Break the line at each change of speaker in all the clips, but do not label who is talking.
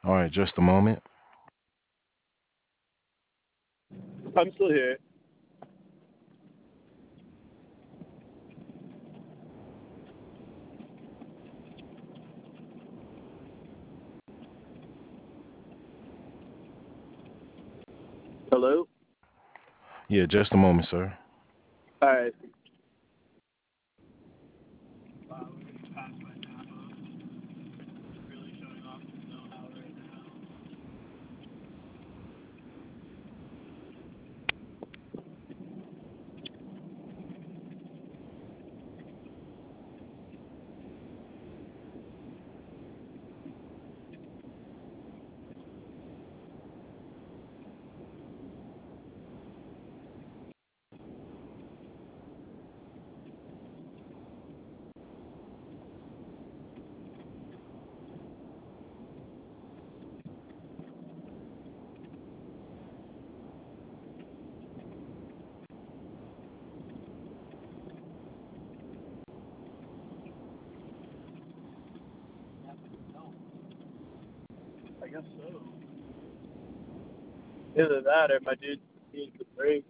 All right, just a moment.
I'm still here. Hello?
Yeah, just a moment, sir.
All right. I guess so. Either that or my dude needs a break.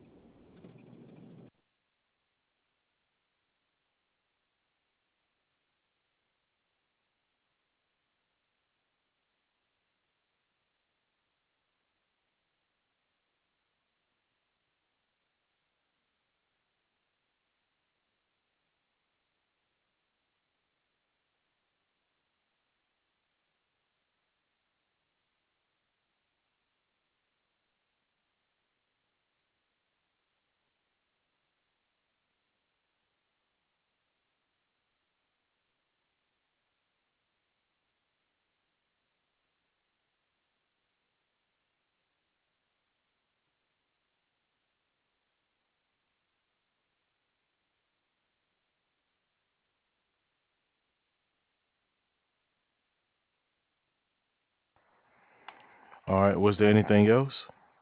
All right, was there anything else?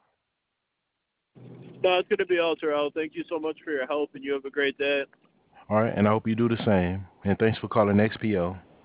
No, it's going to be all, Terrell. Thank you so much for your help, and you have a great day.
All right, and I hope you do the same. And thanks for calling XPO.